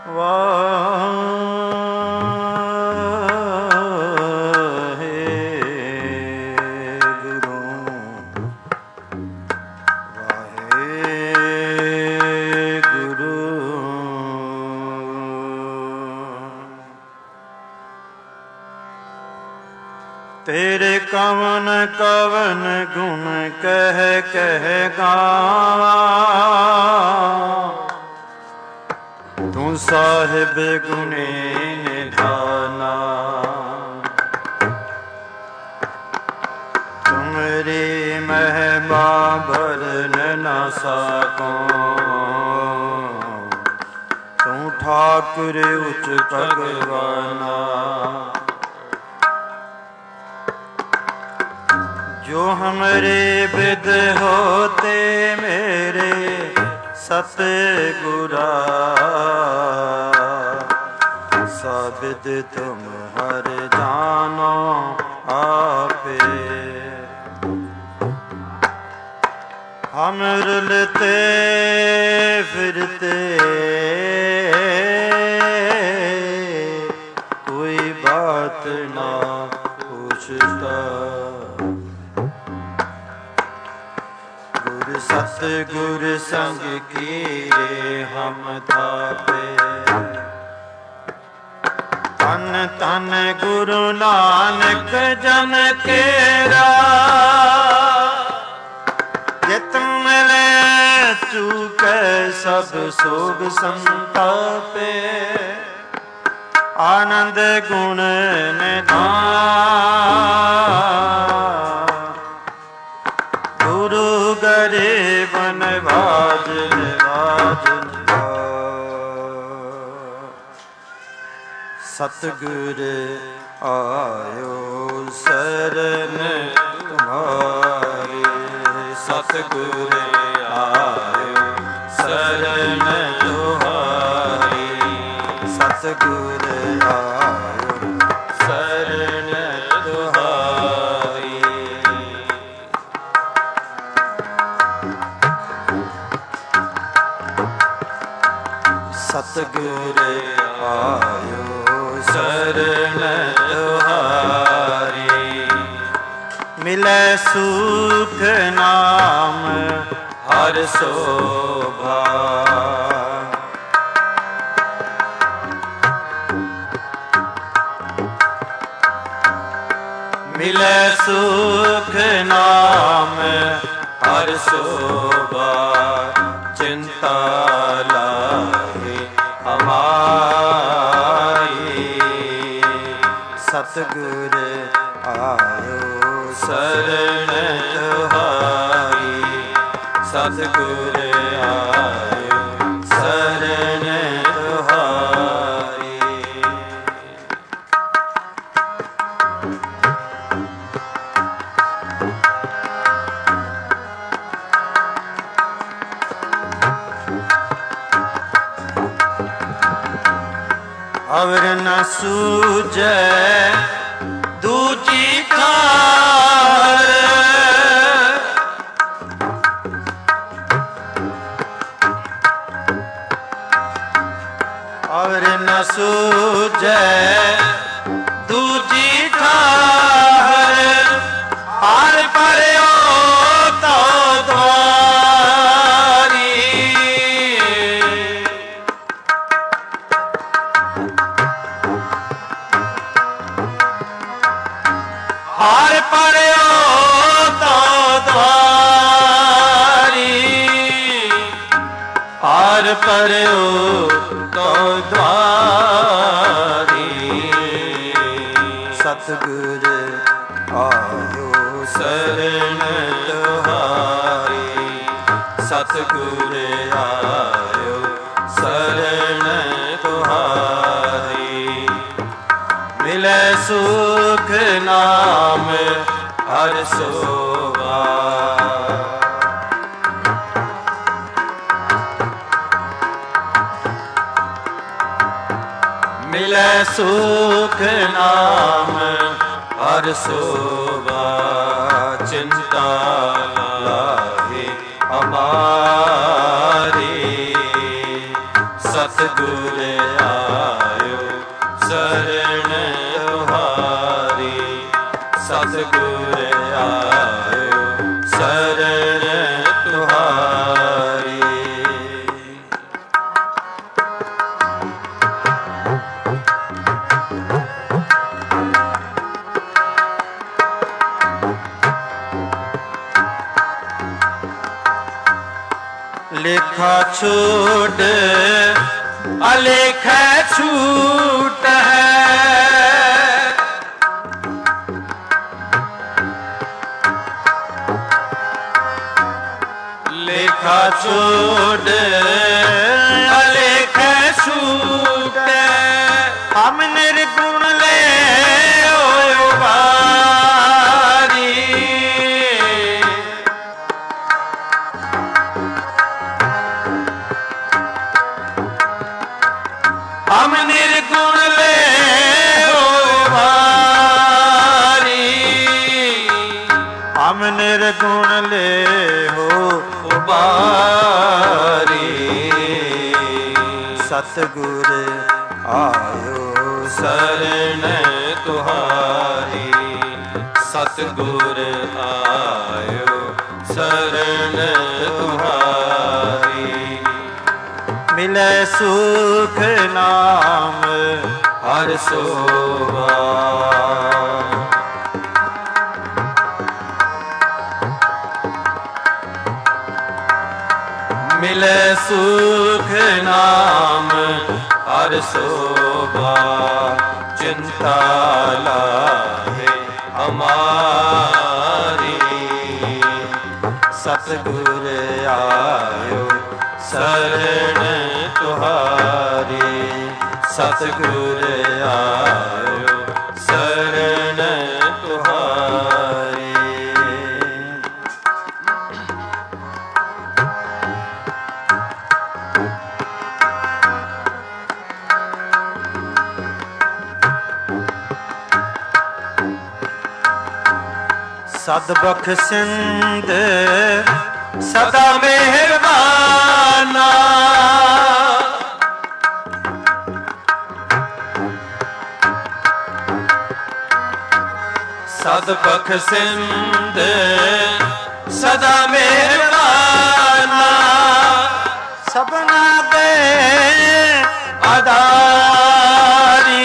तेरे कवन कवन गुण कह कह गावा, तू साहिब गुणे निधाना। तुमरी महिमा भरन न सको, तू ठाकुर उच्च भगवाना। जो हमरे विद होते मेरे सतगुरा, साबिद तुम हर जानो आपे। हम रुलते फिरते कोई बात ना पूछता, सतगुर संग कीरे हम थापे। तन तन गुरु नानक जन केरा, जित मिले चूके सब सोग संतापे। आनंद गुण निधान, गुरु गरीब नवाज नवाज। सतगुर आयो शरण तुम्हारी, सतगुर आयो शरण तुम्हारी, सतगुर आयो शरण तुम्हारी। सतगुर आयो शरण तुहारी, मिले सुख नाम हर शोभा। मिले सुख नाम हर शोभा, चिंता लागे हमारी। सतगुर आयो शरण तुहारी, सतगुर आयो शरण तुहारी। अवर न सूझे दूजी कार, अवर न सूझे दूजी कार। आर पर तो द्वारी, हार पड़ो तो द्वारी, हार पड़ो तो द्वारी। सतगुर आयो शरण तुहारी, सतगुर आयो शरण तुहारी। मिले सुख नाम हर शोभा, मिले सुख नाम हर शोभा। चिंता लागे हमारी, ਸਤਿਗੁਰ ਆਇਓ ਸਰਣ ਤੁਹਾਰੀ, ਸਤਿਗੁਰ ਆਇਓ ਸਰਣ ਤੁਹਾਰੀ। ਲੇਖਾ ਛੂਟ ਅਲੇਖਾ ਛੂਟ ਹੈ, ਲੇਖਾ ਛੂਟ ਅਲੇਖਾ ਛੂਟ ਹੈ। ਹਮ ਨਿਰਗੁਣ ਲੈ ਹੋਇ ਵਾਰੀ, ਹਮ ਨਿਰਗੁਣ ਲੈ ਹੋਇ ਵਾਰੀ, ਹਮ ਨਿਰਗੁਣ ਲੈ ਹੋ ਬਾਰੀ। ਸਤਿਗੁਰ ਆਇਓ ਸਰਣ ਤੁਹਾਰੀ, ਸਤਿਗੁਰ ਆਇਓ ਸਰਣ ਤੁਹਾਰੀ। ਮਿਲੈ ਸੁਖ ਨਾਮ ਹਰਿ ਸੋਭਾ, ਮਿਲੈ ਸੁਖ ਨਾਮ ਹਰਿ ਸੋਭਾ। ਚਿੰਤਾ ਲਾਹੇ ਹਮਾਰੀ, ਸਤਿਗੁਰ ਆਇਓ ਸਰਣ ਤੁਹਾਰੀ, ਸਤਿਗੁਰ ਆਇਓ ਸਰਣ ਤੁਹਾਰੀ। ਸਦ ਬਖਸ਼ਿੰਦ ਸਦਾ ਮਿਹਰਬਾਨਾ, ਸਦ ਬਖਸ਼ਿੰਦ ਸਦਾ ਮਿਹਰਬਾਨਾ। ਸਭਨਾ ਦੇ ਆਧਾਰੀ,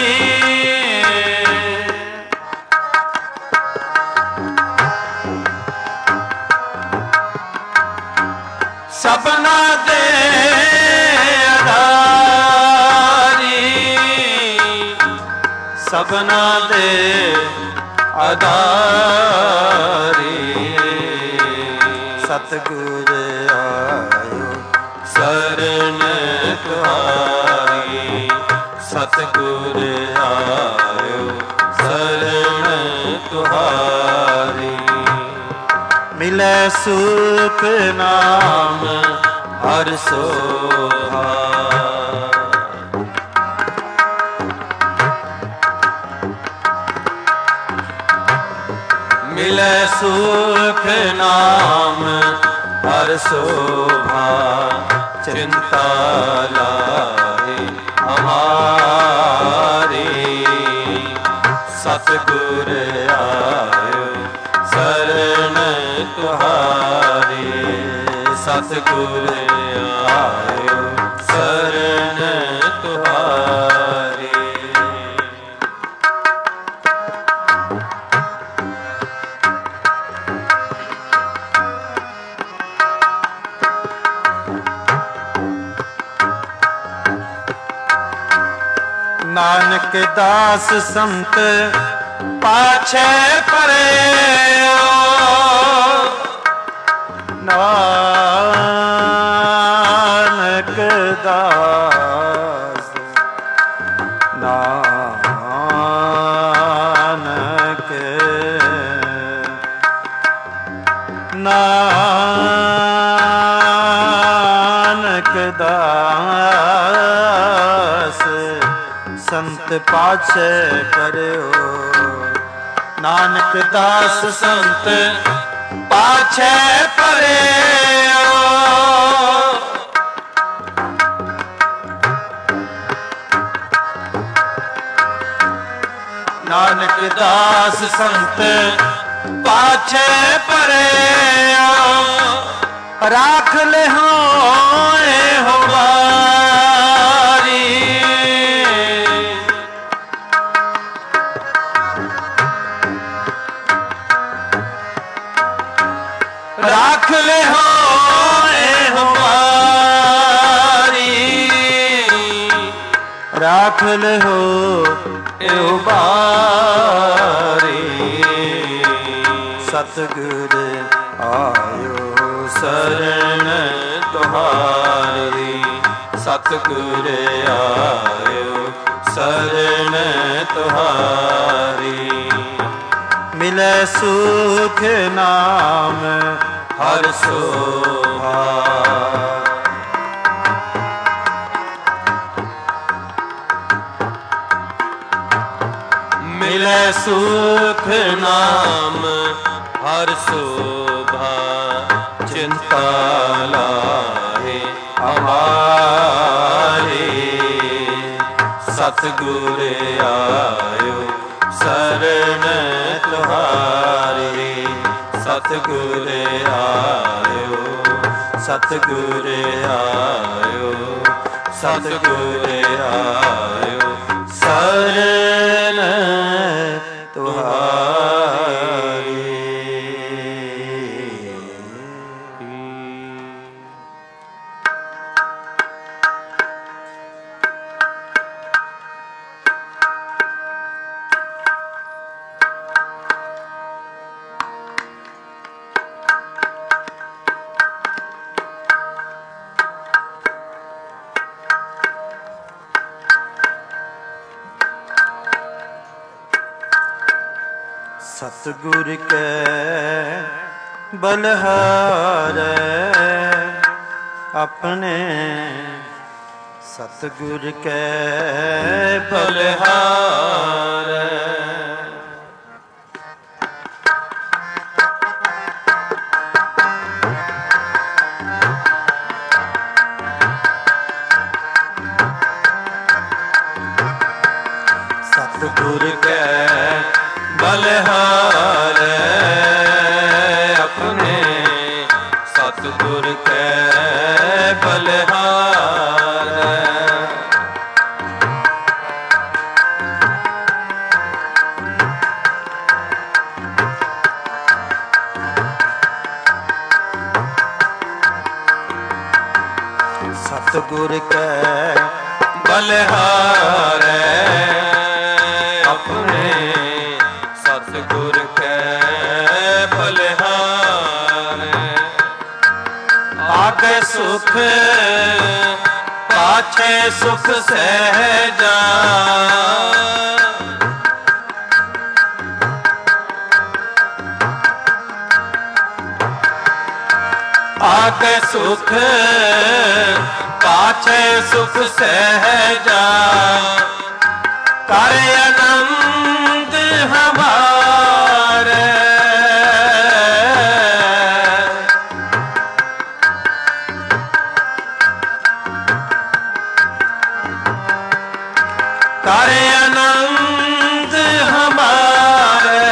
ਸਭਨਾ ਦੇ ਆਧਾਰੀ, ਸਭਨਾ ਦੇ ਆਧਾਰੀ। ਸਤਿਗੁਰ ਆਇਓ ਸਰਣ ਤੁਹਾਰੀ, ਸਤਿਗੁਰ ਆਇਓ ਸਰਣ ਤੁਹਾਰੀ। ਮਿਲੈ ਸੁਖ ਨਾਮ ਹਰਿ ਸੋਭਾ, ਮਿਲੈ ਸੁਖ ਨਾਮ ਹਰਿ ਸੋਭਾ। ਚਿੰਤਾ ਲਾਹੇ ਹਮਾਰੀ, ਸਤਿਗੁਰ ਆਇਓ ਸਰਣ ਤੁਹਾਰੀ, ਸਤਿਗੁਰ ਆਇਓ ਸਰਣ ਤੁਹਾਰੀ। ਨਾਨਕ ਦਾਸ ਸੰਤ ਪਾਛੈ ਪਰਯੋ, ਨਾਨਕ ਦਾਸ ਨਾਨਕ ਨਾਨਕ ਦਾਸ ਸੰਤ ਪਾਛੈ ਪਰਯੋ। ਨਾਨਕ ਦਾਸ ਸੰਤ ਪਾਛੈ ਪਰਯੋ, ਨਾਨਕ ਦਾਸ ਸੰਤ ਪਾਛੇ ਪਰਿਆ ਰਾਖ ਲਿਓ ਇਹੋ ਵਾਰੀ ਰਾਖ ਲਿਓ ਇਹੋ ਵਾਰੀ ਰਾਖ ਲਿਓ ਇਹੋ ਵਾਰੀ ਸਤਿਗੁਰ ਆਇਓ ਸਰਣ ਤੁਹਾਰੀ ਸਤਿਗੁਰ ਆਇਓ ਸਰਣ ਤੁਹਾਰੀ ਮਿਲੈ ਸੁਖ ਨਾਮ ਹਰਿ ਸੋਭਾ ਮਿਲੈ ਸੁਖ ਨਾਮ ਹਰਿ ਸੋਭਾ ਚਿੰਤਾ ਲਾਹੇ ਹਮਾਰੇ ਸਤਿਗੁਰ ਆਇਓ ਸਰਣ ਤੁਹਾਰੇ ਸਤਿਗੁਰ ਆਇਓ ਸਤਿਗੁਰ ਆਇਓ ਸਤਿਗੁਰ ਆਇਓ ਸਰਣ ਤੁਹਾਰੇ ਸਤਿਗੁਰ ਕੈ ਬਲਹਾਰੈ ਆਪਣੇ ਸਤਿਗੁਰ ਕੈ ਬਲਹਾਰੈ ਸਤਿਗੁਰ ਕੈ ਬਲਹਾਰੈ ਆਪਣੇ ਸਤਿਗੁਰ ਕੈ ਬਲਹਾਰੈ ਸਤਿਗੁਰ ਕੈ ਬਲਹਾਰੈ ਆਪਣੇ ਸਤਿਗੁਰ ਕੈ ਬਲਹਾਰੈ ਆਗੇ ਸੁਖ ਪਾਛੇ ਸੁਖ ਸਹਿਜਾ ਆਗੇ ਸੁਖ ਪਾਛੇ ਸੁਖ ਸਹਿਜਾ ਕਰ ਆਨੰਦ ਹਮਾਰੇ ਕਰ ਆਨੰਦ ਹਮਾਰੇ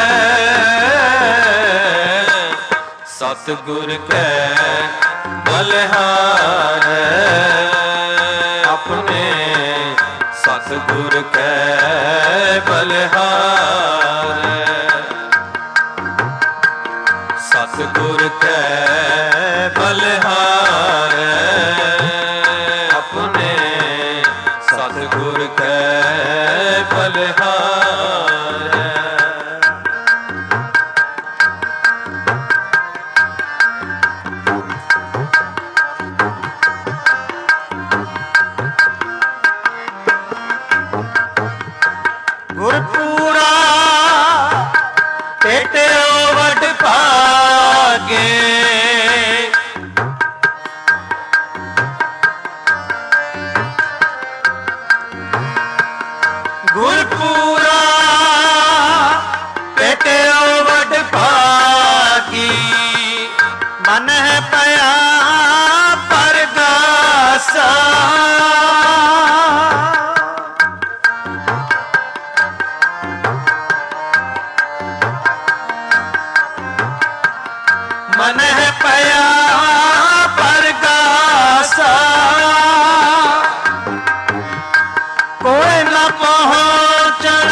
ਸਤਿਗੁਰ ਕੈ ਬਲਹਾਰੈ ਆਪਣੇ ਸਤਿਗੁਰ ਕੈ ਬਲਹਾਰੈ ਸਤਿਗੁਰ ਕੈ ਬਲਹਾਰੈ ਆਪਣੇ ਸਤਿਗੁਰ ਕੈ ਬਲਹਾਰੈ ਗੁਰਪੂਰਾ ਟੇਟਿਓ ਵਡ ਭਾਗੇ ਗੁਰਪੂਰਾ ਟੇਟਿਓ ਵਡ ਭਾਗੀ ਮਨ ਹੈ ਪਿਆ ਪਰਗਾਸਾ ਪਹੁੰਚਣ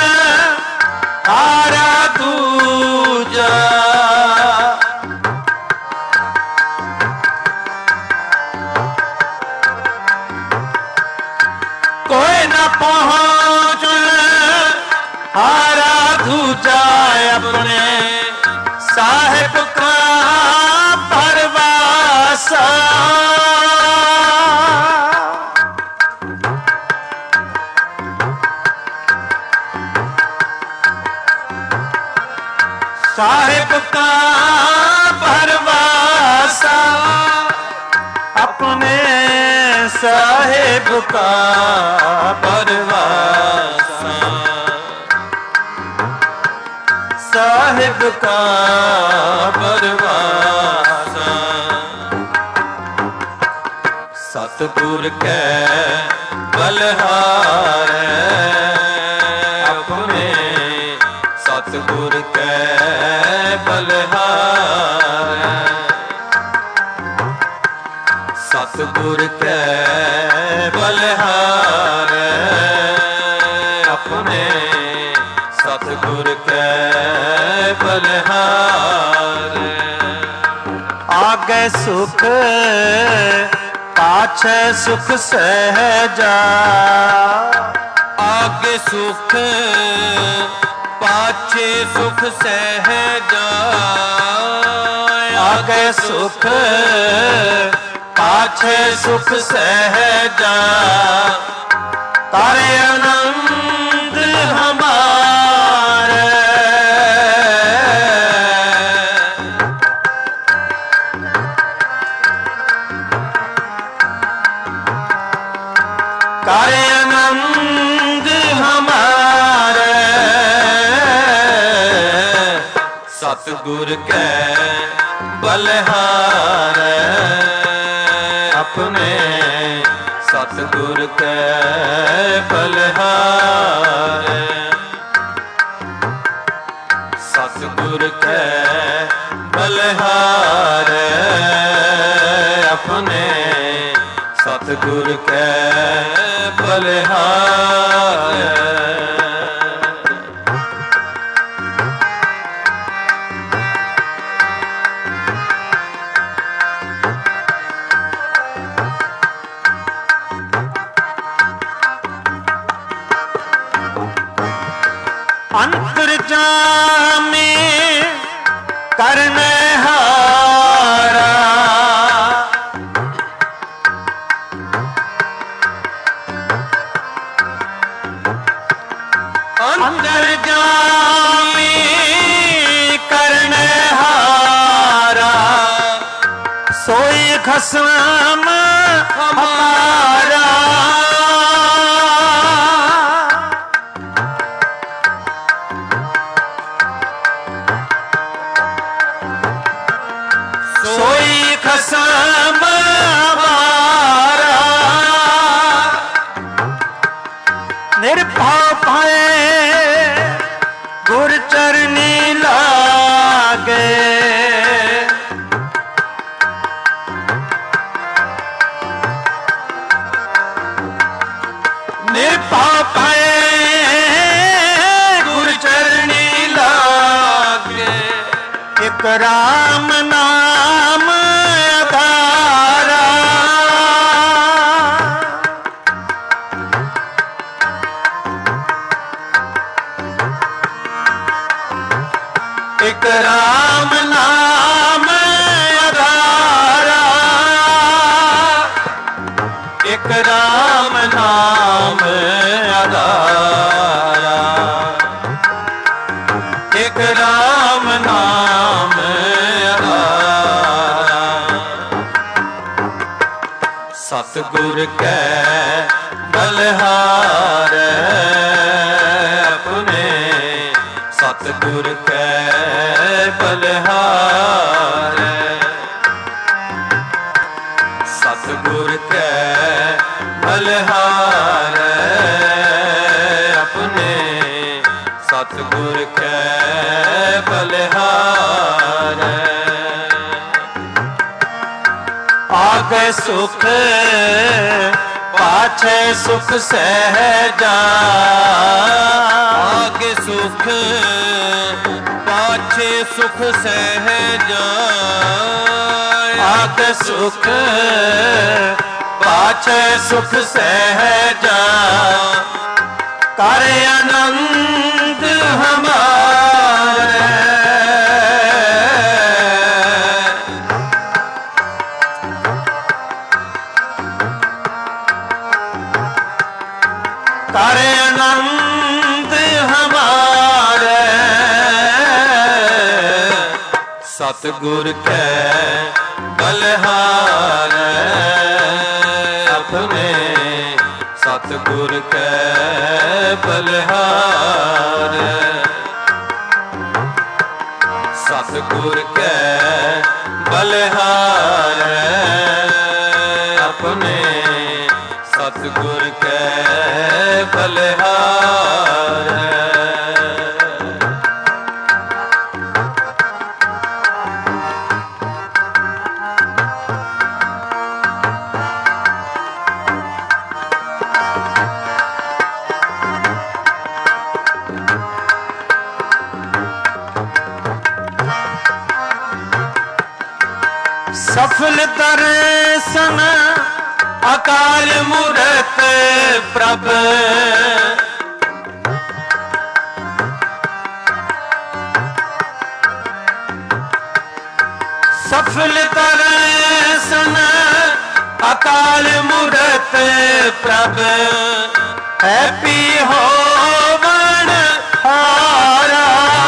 ਹਾਰਾ ਦੂਜਾ। ਕੋਈ ਨਾ ਪਹੁੰਚਣ ਹਾਰਾ ਦੂਜਾ ਆਪਣੇ ਸਾਹਿਬ ਕਾ ਪਰਵਾਸਾ। ਸਾਹਿਬ ਕਾ ਪਰਵਾਸਾ ਆਪਣੇ ਸਾਹਿਬ ਕਾ ਪਰਵਾਸਾ। ਸਾਹਿਬ ਕਾ ਪਰਵਾਸਾ। ਸਤਿਗੁਰ ਕੈ ਬਲਹਾਰੈ ਆਪਣੇ ਸਤਿਗੁਰ ਕੈ ਬਲਹਾਰੈ। ਸਤਿਗੁਰ ਕੈ ਬਲਹਾਰੈ ਆਪਣੇ ਸਤਿਗੁਰ ਕੈ ਬਲਹਾਰੈ। ਆਗੇ ਸੁਖ ਪਾਛੈ ਸੁਖ ਸਹਿਜਾ। ਆਗੇ ਸੁਖ ਪਾਛੇ ਸੁਖ ਸਹਿਜਾ। ਆਗੇ ਸੁਖ ਪਾਛੇ ਸੁਖ ਸਹਿਜਾ। ਤਾਰੇ ਆਨੰਦ ਹਮਾਰੇ ਤਾਰੇ ਆਨੰਦ ਹਮਾਰੇ। ਸਤਿਗੁਰ ਕੈ ਬਲਹਾਰੈ ਆਪਣੇ ਸਤਿਗੁਰ ਕੈ ਬਲਹਾਰੈ। ਸਤਿਗੁਰ ਕੈ ਬਲਹਾਰੈ ਆਪਣੇ ਸਤਿਗੁਰ ਕੈ ਬਲਹਾਰੈ। ਅੰਤਰਜਾਮੀ ਕਰਨਹਾਰਾ। ਅੰਤਰਜਾਮੀ ਕਰਨਹਾਰਾ ਸੋਈ ਖਸਮ ਹਮਾਰਾ। ਸੋਈ ਖਸਮ ਹਮਾਰਾ। ਨਿਰਭਉ ਪਾਏ ਗੁਰ ਚਰਨੀ ਲਾਗੇ। ਨਿਰਭਉ ਪਾਏ ਗੁਰ ਚਰਨੀ ਲਾਗੇ। ਇਕ ਰਾਮ ਨਾਮ ਆਧਾਰਾ। ਇਕ ਰਾਮ ਨਾਮ ਆਧਾਰਾ। ਇਕ ਰਾਮ ਨਾਮ ਆਧਾਰਾ। ਇਕ ਰਾਮ ਨਾਮ ਆਧਾਰਾ। ਸਤਿਗੁਰ ਕੈ ਬਲਹਾਰੈ ਆਪਣੇ ਸਤਿਗੁਰ ਕੈ ਬਲਹਾਰੈ। ਸਤਿਗੁਰ ਕੈ ਬਲਹਾਰੈ ਆਪਣੇ ਸਤਿਗੁਰ ਕੈ ਬਲਹਾਰੈ। ਆਗੇ ਸੁਖ पाछे सुख सहजा आगे सुख पाछे सुख सहजा आगे सुख पाछे सुख सहजा कर आनंद हमारे कर आनंद हमारे सतगुर के बलिहारे अपने सतगुर के बलिहारे सतगुर के बलिहारे अपने सतगुर के बलिहारे सफल दर्शन अकाल मूरत प्रभ सफल दर्शन अकाल मूरत प्रभ हैप्पी होवन हारा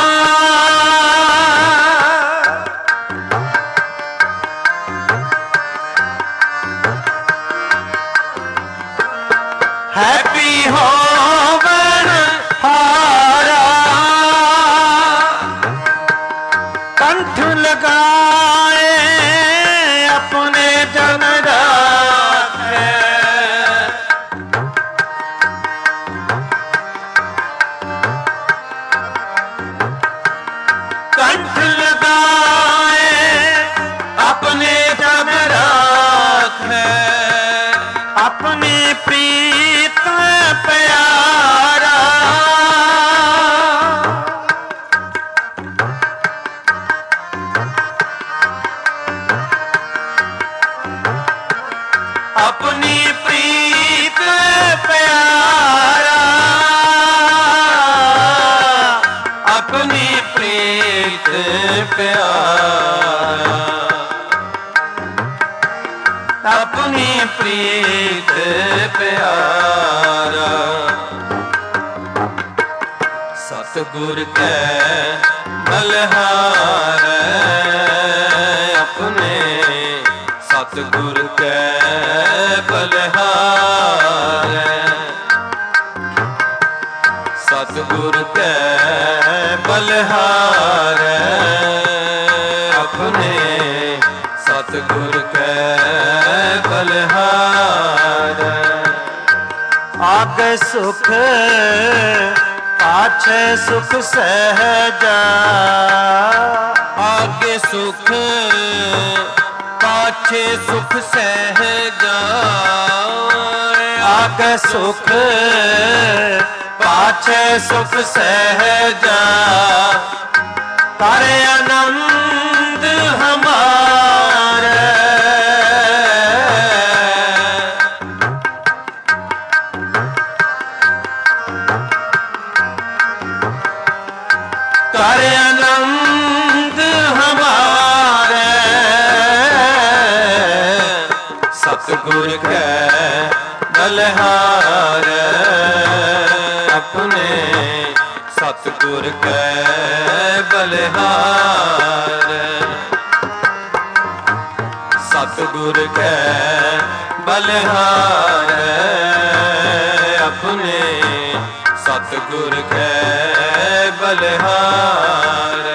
हैप्पी होवन हारा कंठ लगाए अपने जन राखे कंठ लगाए अपने जन राखे अपनी प्रीत प्यारा अपनी प्रीत प्यारा अपनी प्रीत प्यारा अपनी प्रीत प्यारा सतगुर के बलिहारे अपने सतगुर के बलिहारे सतगुर के बलिहारे अपने सतगुर के बलिहारे आगे सुख पाछे सुख सहजा आगे सुख पाछे सुख सहजा आगे सुख पाछे सुख सहजा कर आनंद हमारे कर आनंद हमारे सतगुर के बलिहारे अपने सतगुर के बलिहारे सतगुर के बलिहारे अपने सतगुर के बलिहारे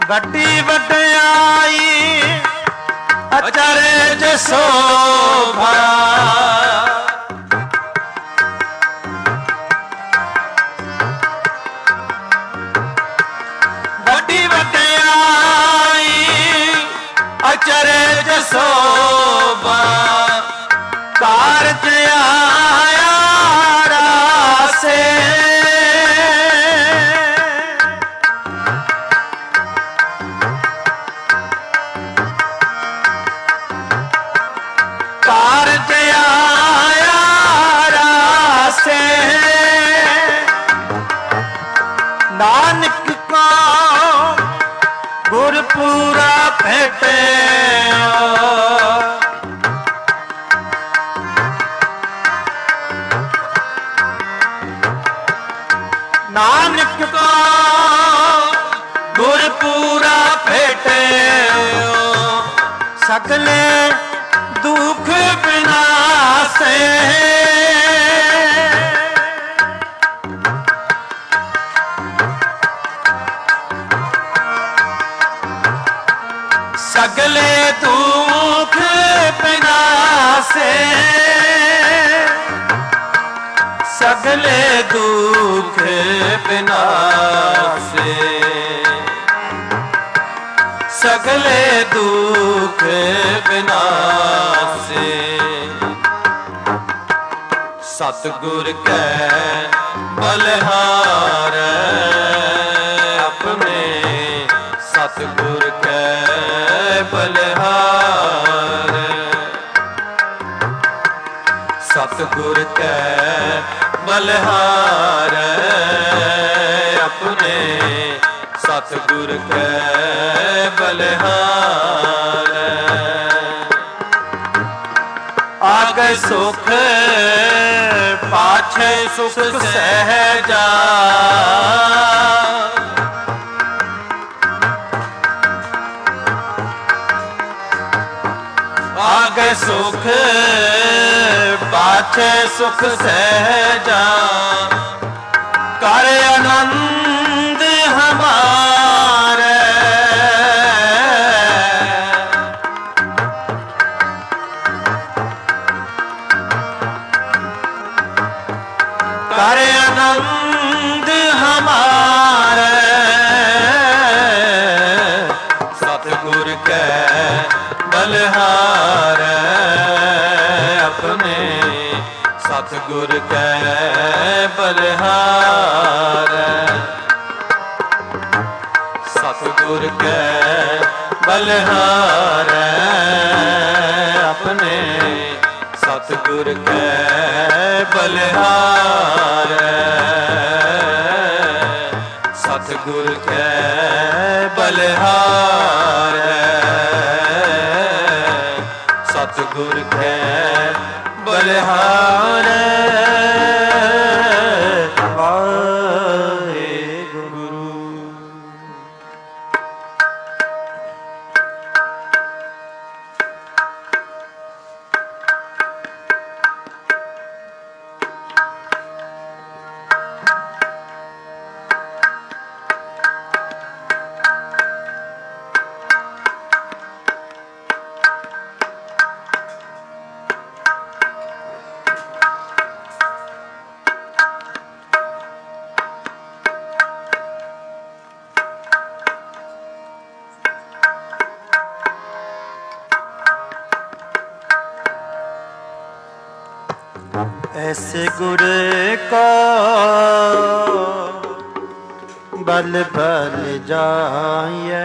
ਵੱਡੀ ਵਡਿਆਈ ਅਚਰਜ ਸੋਭਾ ਵੱਡੀ ਵਡਿਆਈ ਅਚਰਜ ਸੋਭਾ ਕਾਰਜ ਆਇਆ ਰਾਸੇ ਕਾਰਜ ਆਇਆ ਰਾਸੇ ਨਾਨਕ ਕੋ ਗੁਰਪੂਰਾ ਭੇਟਿਓ ਨਾਨਕ ਕੋ ਗੁਰਪੂਰਾ ਭੇਟਿਓ ਸਗਲੇ ਦੁਖ ਵਿਨਾਸੇ ਸਗਲੇ ਦੁਖ ਵਿਨਾਸੇ ਸਗਲੇ ਦੁਖ ਵਿਨਾਸੇ ਸਗਲੇ ਦੁਖ ਵਿਨਾਸੇ ਸਤਿਗੁਰ ਕੈ ਬਲਿਹਾਰ ਆਪਣੇ ਸਤਿਗੁਰ ਕੈ ਬਲਿਹਾਰ ਸਤਿਗੁਰ ਕੈ ਬਲਿਹਾਰ ਆਪਣੇ ਸਤਿਗੁਰ ਕੈ ਬਲਿਹਾਰ ਆਗੇ ਸੁਖ ਪਾਛੇ ਸੁਖ ਸਹਿਜਾ ਆਗੇ ਸੁਖ ਪਾਛੇ ਸੁਖ ਸਹਿਜਾ ਕਰ ਆਨੰਦ ਹਮਾਰੇ ਕਰ ਆਨੰਦ ਹਮਾਰੇ ਸਤਿਗੁਰ ਕੈ ਬਲਿਹਾਰ ਆਪਣੇ ਸਤਿਗੁਰ ਕੈ ਬਲਿਹਾਰ ਸਤਿਗੁਰ ਕੈ ਬਲਿਹਾਰ ਆਪਣੇ ਸਤਿਗੁਰ ਕੈ ਬਲਿਹਾਰ ਸਤਿਗੁਰ ਕੈ ਬਲਿਹਾਰ ਸਤਿਗੁਰ ਕੈ ਬਲਿਹਾਰ ऐसे गुर को बल बल जाए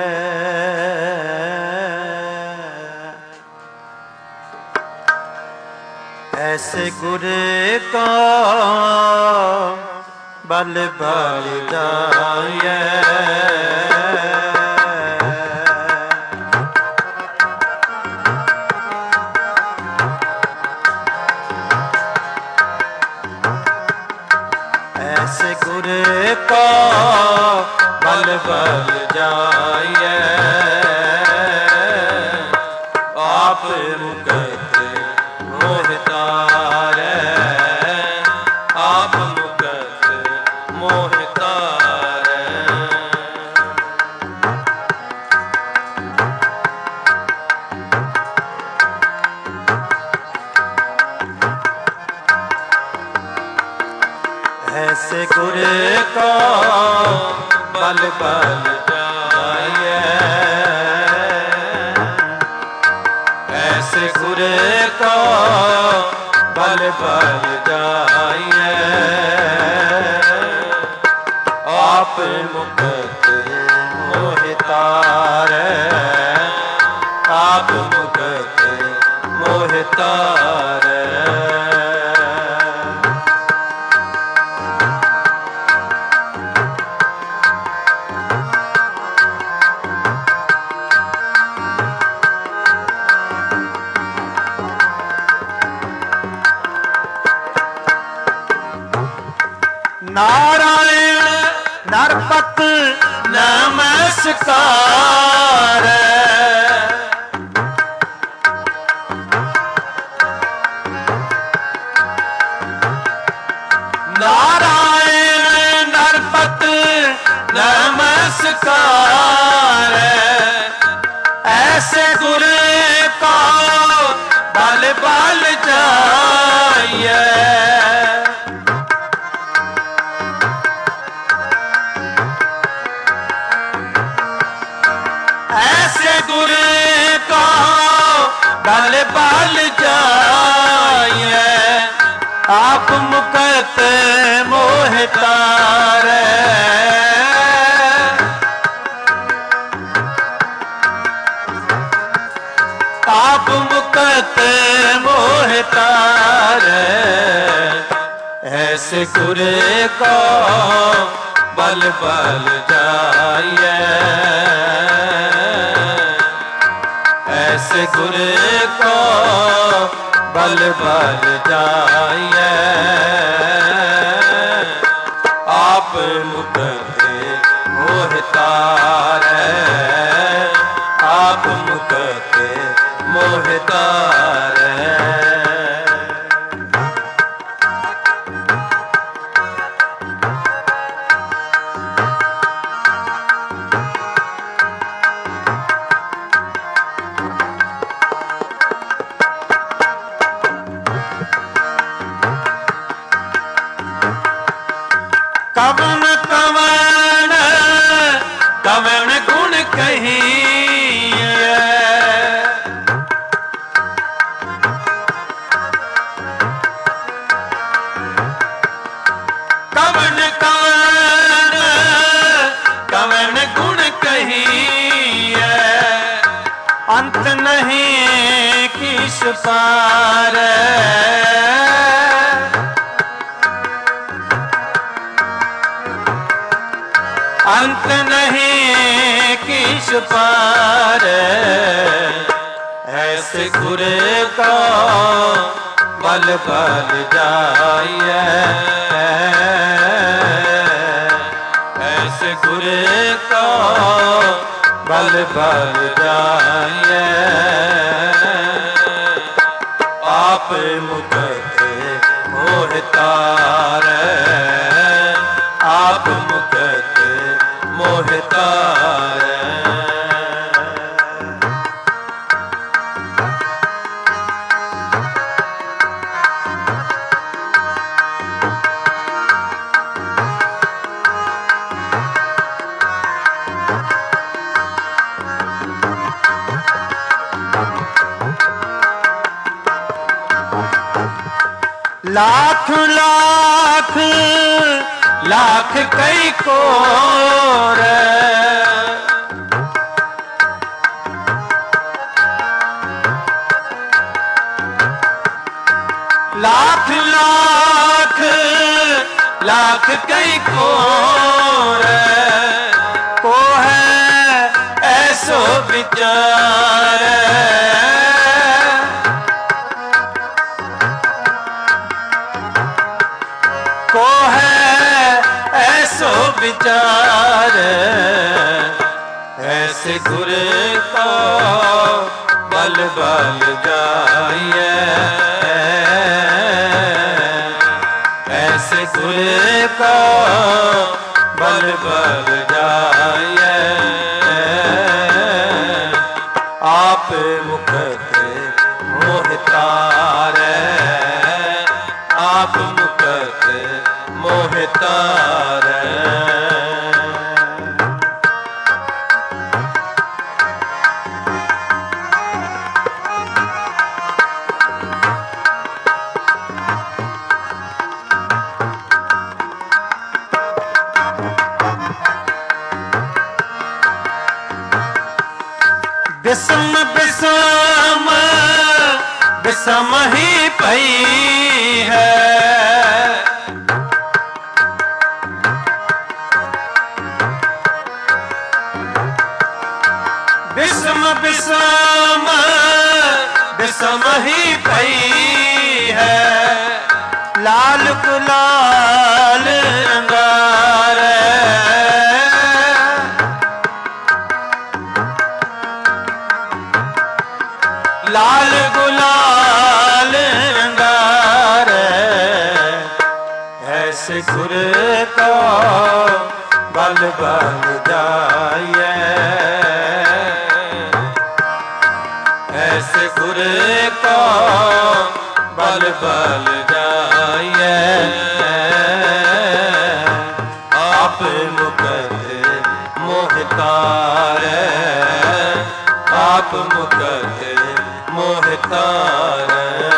ऐसे गुर को बल बल जाए ऐसे गुर को बल बल जाइए आप मुकत मोहतार आप मुकत मोहतार ऐसे गुर को बल बल जाइए, ऐसे गुर को बल बल जाइए, आप मुक्त मोहि तारै, आप मुक्त मोहि तारै। नारायण नरपत नमस्कार, नारायण नरपत नमस्कार, ऐसे गुर को बल बल जाइए, ऐसे गुर को बल बल जाइए, आप मुक्त मोहि तारै, आप मुक्त मोहि तारै, ऐसे गुर को बल बल जाइए, ऐसे गुर को बल बल जाइए, आप मुक्त मोहि तारै, आप मुक्त मोहि तारै। कवन कवन कवन गुण कहिए, कवन कवन कवन गुण कहिए, अंत नहीं किस पार, अंत नहीं किस पार, ऐसे गुर को बल बल जाइए, ऐसे गुर को बल बल जाइए, आप मुक्त मोहि तारै, आप मुक्त मोहि तारै। लाख लाख लाख कई कोर, लाख लाख लाख कई कोर, को है ऐसो विचार, को है ऐसो विचार, ऐसे गुर को बल बल जाइए, ऐसे गुर को बल बल जाइए, आप मुक्त मोहि तारै, आप मुक्त मोहि मोह तारै। बिसम बिसम बिसम ही पई है। बिसम बिसम बिसम ही पई है। लाल गुलाल अंगार लाल गुलाल अंगार। ऐसे गुर को बल बल जाइए। ऐसे गुर को बल बल जाइए। आप मुकत मोह तारै। आप मुकत मोह तारै।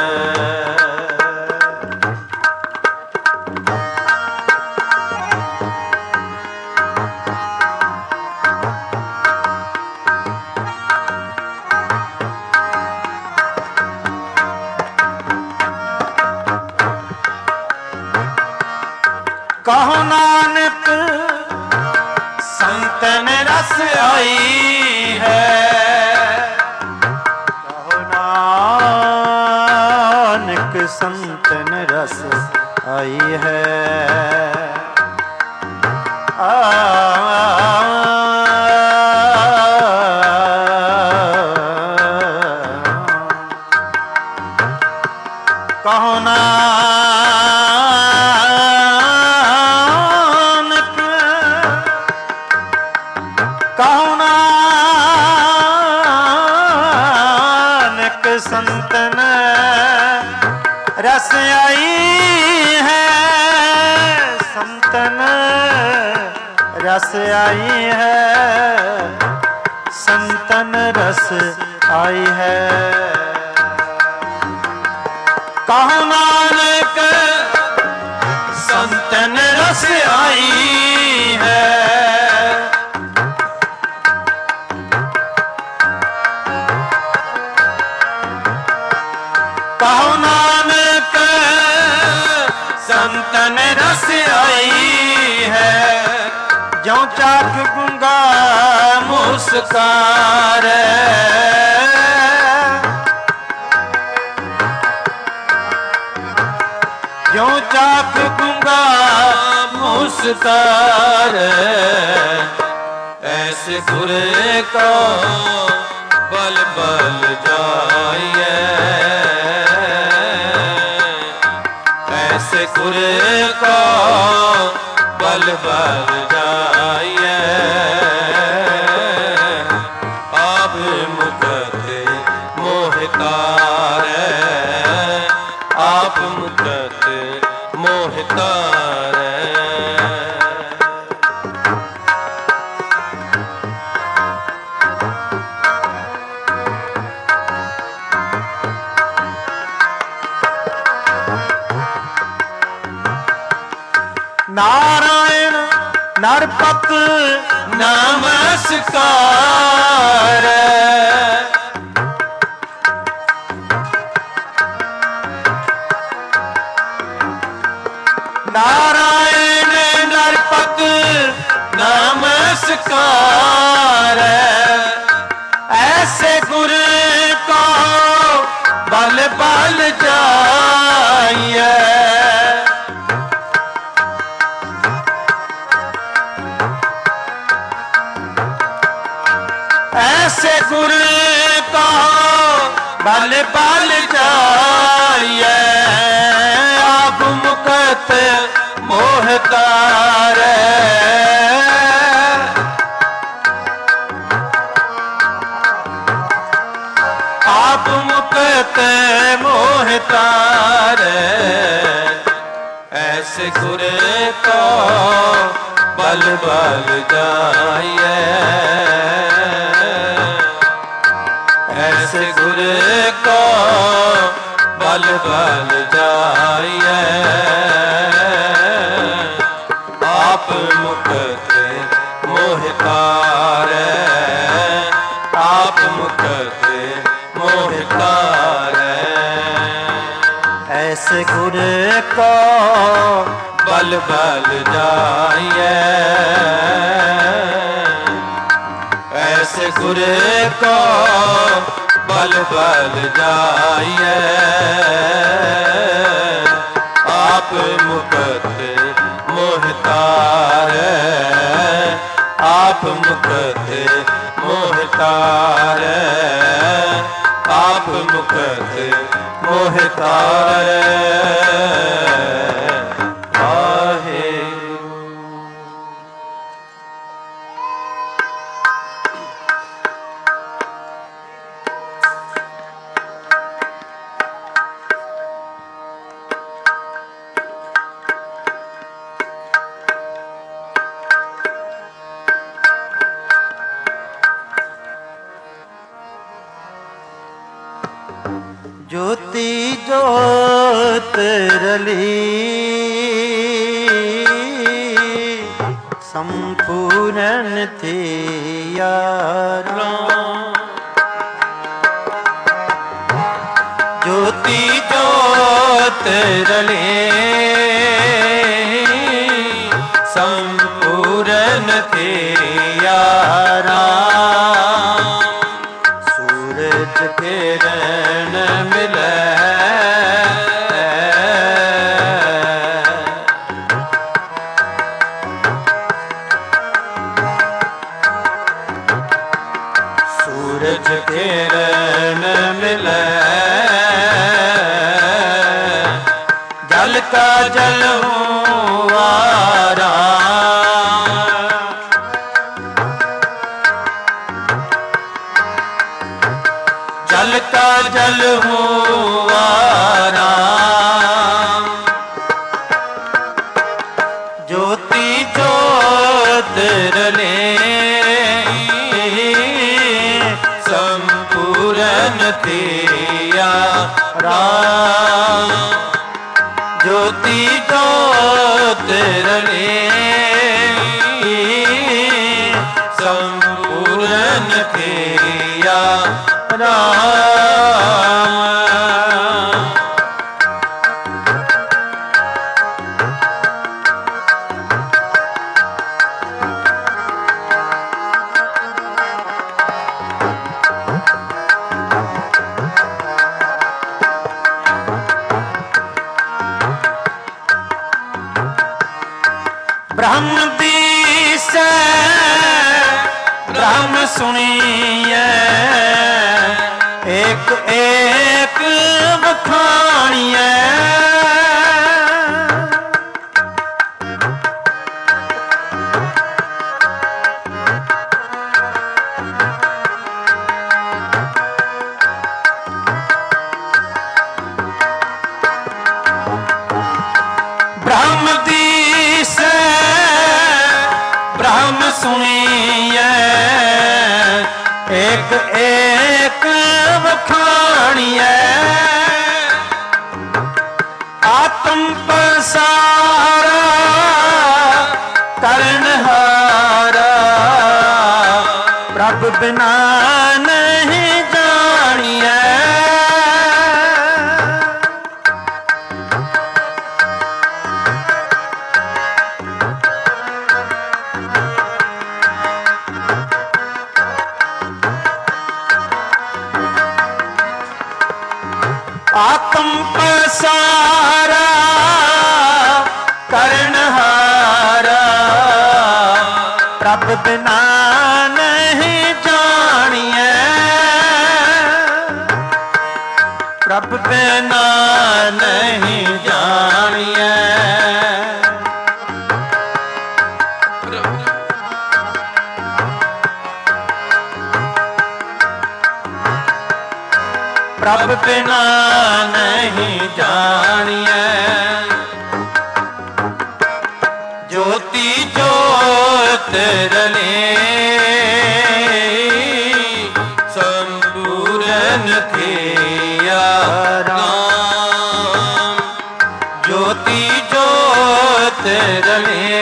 कहो नानक संतन रस आई है। संतन रस आई है। कहो नानक कहो नानक संतन रस आई है। संतन रस आई है। संतन रस आई है। कहो नानक संतन रस आई है। कहो नानक संतन रस आई है। ज्यों चाक गुंगा मुस्कारै। ज्यों चाक गुंगा मुस्कारै। ऐसे गुर को बल बल जाइए। ऐसे गुर को बल बल जाइए। आप मुकत मोह तारै। आप मुकत मोह तारै। नारायण नरपत नमस्कार। नारायण नरपत नमस्कार। ऐसे गुर को बल बल जाइए। ऐसे गुर को बल बल जाइए। आप मुकत मोह तारै। आप मुकत मोह तारै। ऐसे गुर को बल बल जाइए, ऐसे गुर को बल बल जाइए। आप मुक्त मोह तारे, आप मुक्त मोह तारे। ऐसे गुर को बल बल जाइए, ऐसे गुर को बल बल जाइए। आप मुक्त मोह तारे, आप मुक्त मोह तारे, आप मुक्त मोह तारे। ज्योति ज्योत रली संपूर्ण थी यारा। ज्योति ज्योत रली संपूर्ण थी यारा। सूरज किरण मिले, सूरज किरण मिले। जल का जल हुआरा, जल का जल हुआरा। ज्योति ज्योत रले संपूर्ण तेरा राम। ज्योति ज्योत रले संपूर्ण तेरा राम। ब्रह्म दिसे ब्रह्म सुनिए, एक एक बखानिए। ब्रह्म दिसे ब्रह्म सुनिए, एक एक बखानिए। आत्म पसारा करनहारा, प्रभु बिना नहीं जानिए। आत्म पसारा करनहारा, प्रभु बिना नहीं जानिए। प्रभु बिना नहीं जानिए। प्रभु बिना नहीं जानिए। रले संपूर्ण थिया राम। ज्योति ज्योत रले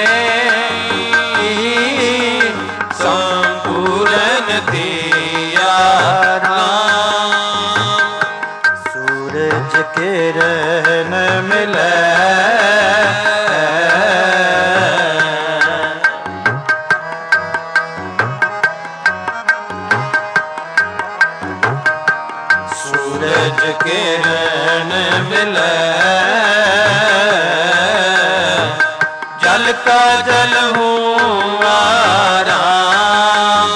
संपूर्ण थिया राम। सूरज किरण मिले किरण मिले जल का जल हुआ राम।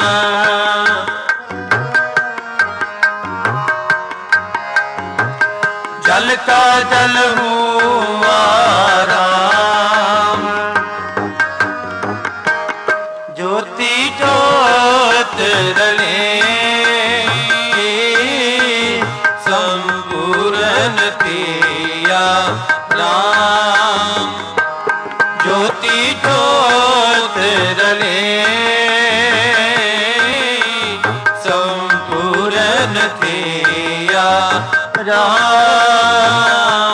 जल का जल हुआ राम। ज्योति ज्योत रले थिया राम। ज्योति ज्योत रले संपूर्ण थिया राम।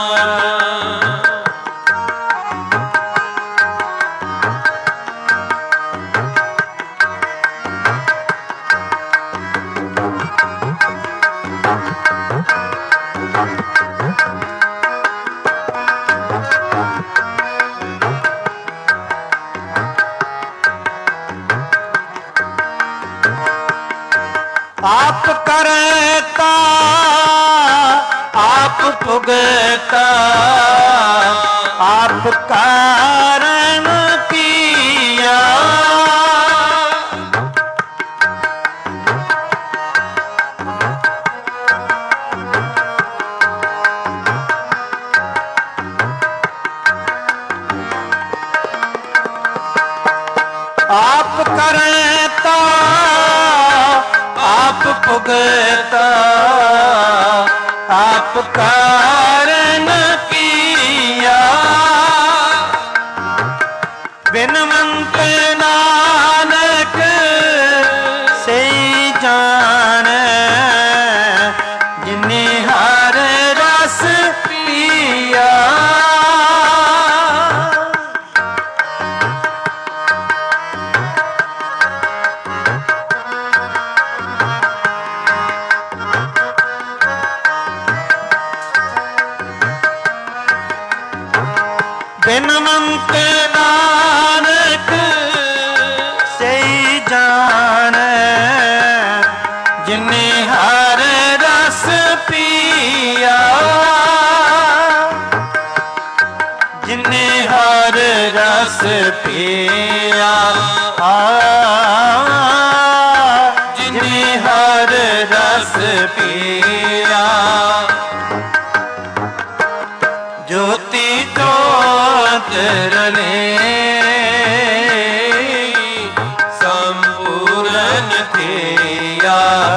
आप करता आप भुगता आप कारण किया। आप करता आप भुगता आप कारण किया। बिनवंत नानक से जान जिन्हें हर रस पिया। बिनवंत नानक से जान जिन्हें हर रस पिया। जिन्हें हर रस पिया जिन्हें हर रस पिया। ज्योति ज्योत रले संपूर्ण थिया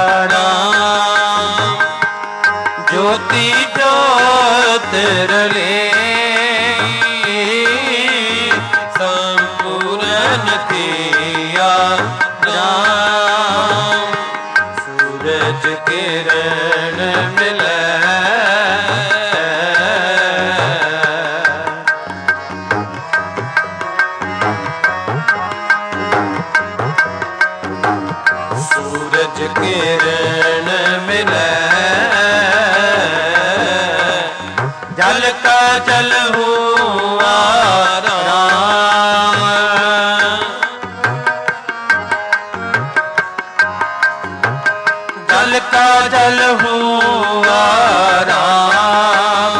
राम। ज्योति ज्योत रले संपूर्ण थिया राम। सूरज किरण मिले सूरज किरण मिले जल का जल हुआ राम। जल का जल हुआ राम।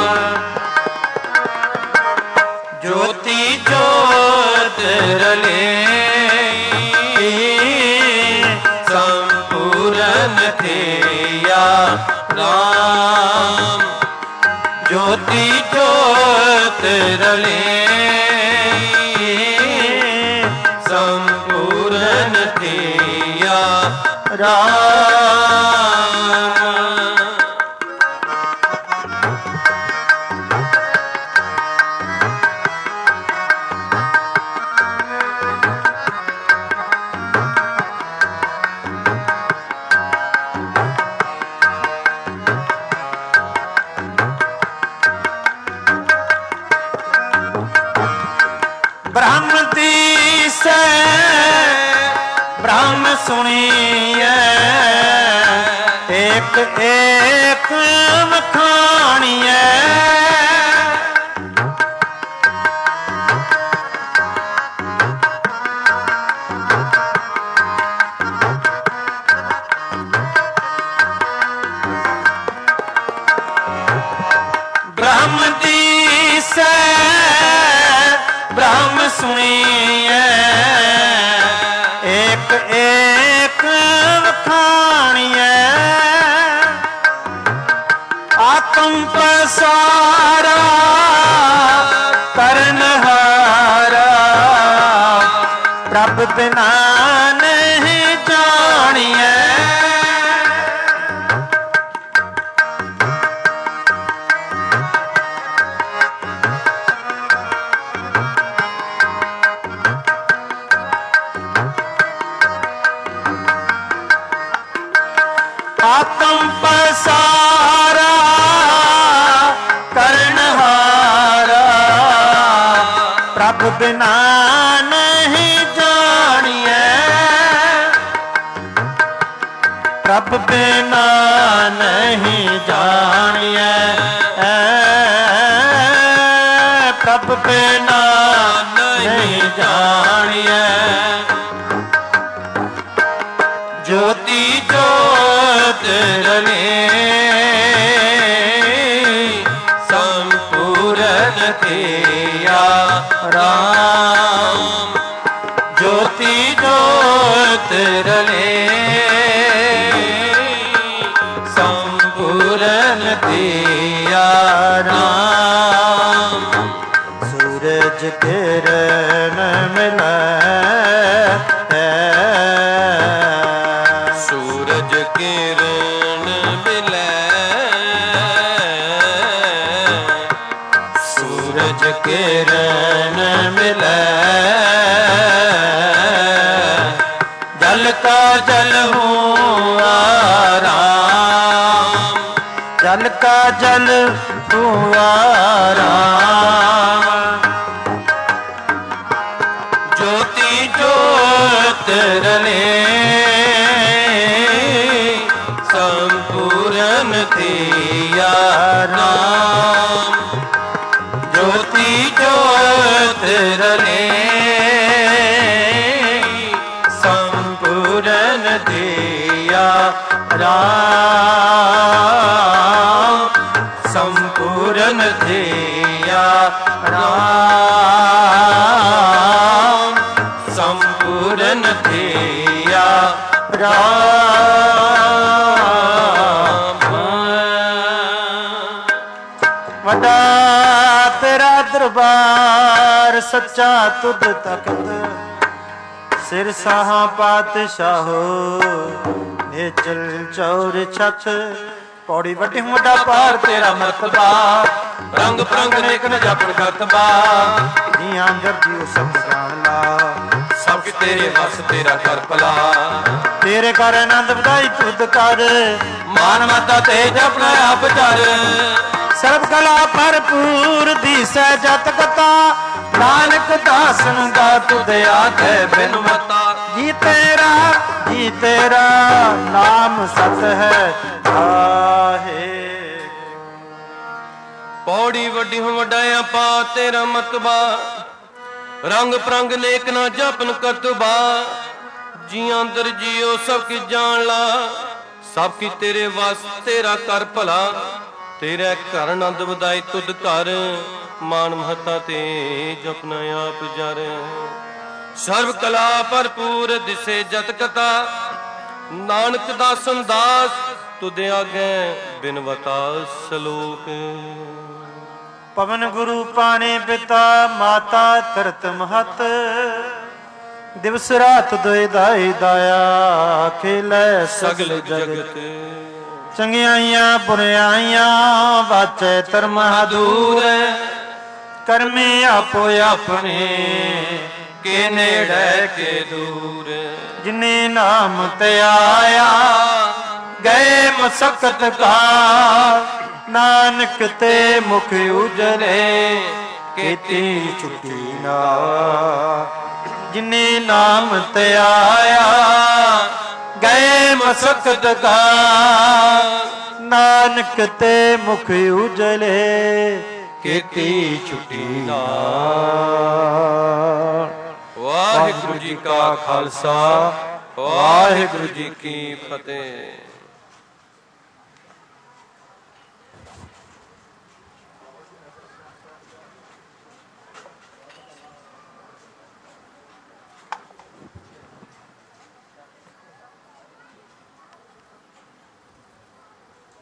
ज्योति ज्योत रले संपूर्ण थिया राम। ज्योति ज्योत रले संपूर्ण थिया राम। ब्रह्म सुनिए एक एक वखाणिए ब्रह्म दीसै ब्रह्म सुनिए एक एक वखाणिए आत्म पसारा करनहारा प्रभ बिना नहीं जानिए आत्म पसारा करनहारा प्रभ बिना नहीं जानिए प्रभ बिना नहीं जानिए प्रभ बिना नहीं जानिए ज्योति ज्योत रले संपूर्ण किया राम ज्योति ज्योत रले संपूर्ण किया राम सूरज किरण मिला सूरज किरण मिले सूरज किरण मिले जल का जल हुआ राम जल का जल हुआ राम ज्योति ज्योत रले संपूर्ण किया राम ज्योति ज्योत रले संपूर्ण किया राम संपूर्ण किया राम संपूर्ण किया राम वड्डा तेरा दरबार सच्चा तुद तकत सिर साहा पातशाहो नेचल चौर छत पौड़ी वड्डी वड्डा पार तेरा मरतबा रंग परंग नेक न जापन करतबा जियां जब सब जान ला सब तेरे वस तेरा कर भला तेरे कर आनंद ਵਧਾਈ तुद कर मान मता तेज अपना आप चर सर्व कला भरपूर दिसै जत कथा नानक दासन दा तुद आखे बिन मता जी तेरा नाम सत है आहे पौड़ी वड्डी वड्डाया पा तेरा मतबा रंग परंग नेक ना जपन करतबा जी अंदर जियो सब की जान ला सब की तेरे वास तेरा कर भला तेरा घर आनंद ਵਧਾਈ तुद कर मान महता तेज अपना आप जर सर्व कला भरपूर दिसे जत कथा नानक दासन दास तुद आगे बिनवता सलोक पवन गुरु पाने पिता माता तरत महत दिवस रात दोए दाई दाया खेलै सगल जगत चंगियाइयां बुराइयां वाचे धर्म दूर करमे आपो अपने के नेड़े के दूर जिन्हें नाम ते आया गए मसकत का नानक ते मुख उजरे केती छुट्टी ना ਜਿਨੇ ਨਾਮ ਧਿਆਇਆ ਗਏ ਮਸਕਤ ਦਾ ਨਾਨਕ ਤੇ ਮੁਖ ਉਜਲੇ ਕੀਤੀ ਛੁਟੀ ਨਾਮ। ਵਾਹਿਗੁਰੂ ਜੀ ਕਾ ਖਾਲਸਾ ਵਾਹਿਗੁਰੂ ਜੀ ਕੀ ਫਤਿਹ।